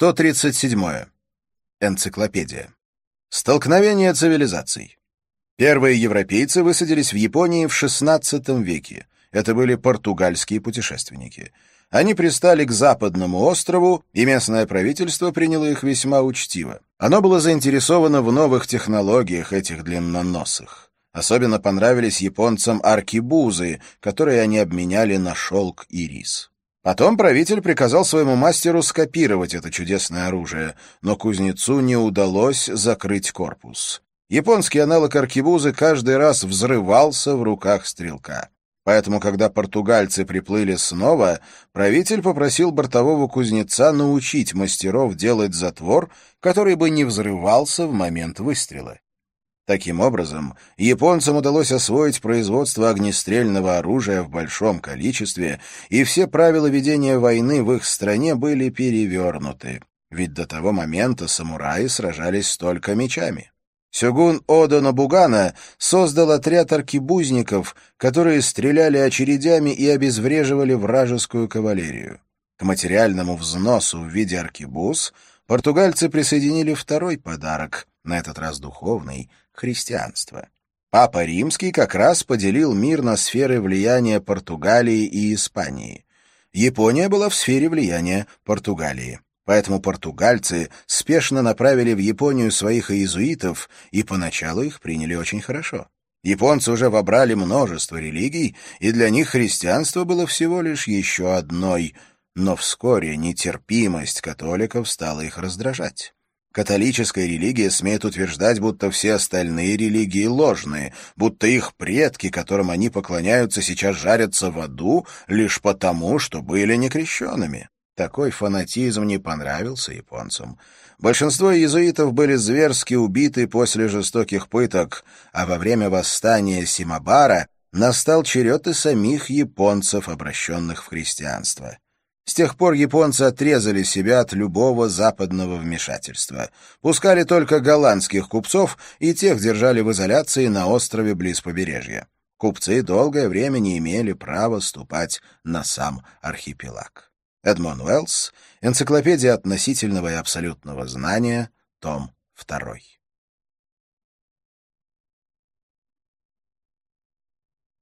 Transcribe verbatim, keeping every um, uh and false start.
сто тридцать седьмое. Энциклопедия. Столкновение цивилизаций. Первые европейцы высадились в Японии в шестнадцатом веке. Это были португальские путешественники. Они пристали к западному острову, и местное правительство приняло их весьма учтиво. Оно было заинтересовано в новых технологиях этих длинноносых. Особенно понравились японцам аркебузы, которые они обменяли на шелк и рис. Потом правитель приказал своему мастеру скопировать это чудесное оружие, но кузнецу не удалось закрыть корпус. Японский аналог аркебузы каждый раз взрывался в руках стрелка. Поэтому, когда португальцы приплыли снова, правитель попросил бортового кузнеца научить мастеров делать затвор, который бы не взрывался в момент выстрела. Таким образом, японцам удалось освоить производство огнестрельного оружия в большом количестве, и все правила ведения войны в их стране были перевернуты, ведь до того момента самураи сражались только мечами. Сёгун Одо Нобугана создал отряд аркебузников, которые стреляли очередями и обезвреживали вражескую кавалерию. К материальному взносу в виде аркебуз португальцы присоединили второй подарок, на этот раз духовный — христианство. Папа Римский как раз поделил мир на сферы влияния Португалии и Испании. Япония была в сфере влияния Португалии. Поэтому португальцы спешно направили в Японию своих иезуитов, и поначалу их приняли очень хорошо. Японцы уже вобрали множество религий, и для них христианство было всего лишь еще одной, но вскоре нетерпимость католиков стала их раздражать. Католическая религия смеет утверждать, будто все остальные религии ложные, будто их предки, которым они поклоняются, сейчас жарятся в аду лишь потому, что были некрещенными. Такой фанатизм не понравился японцам. Большинство иезуитов были зверски убиты после жестоких пыток, а во время восстания Симабара настал черед и самих японцев, обращенных в христианство. С тех пор японцы отрезали себя от любого западного вмешательства. Пускали только голландских купцов, и тех держали в изоляции на острове близ побережья. Купцы долгое время не имели права ступать на сам архипелаг. Эдмон Уэллс. Энциклопедия относительного и абсолютного знания. Том второй.